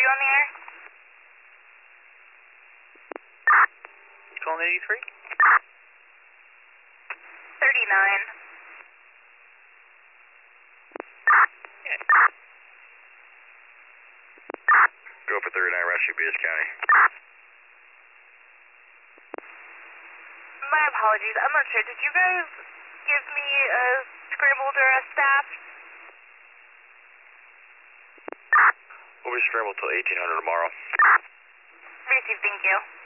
on the air? You calling 83? 39. Yeah. Go for 39, Rescue Beaches County. My apologies, I'm not sure. Did you guys give me a scrambled or a staff? We'll be scrambled till 1800 tomorrow. Received, thank you.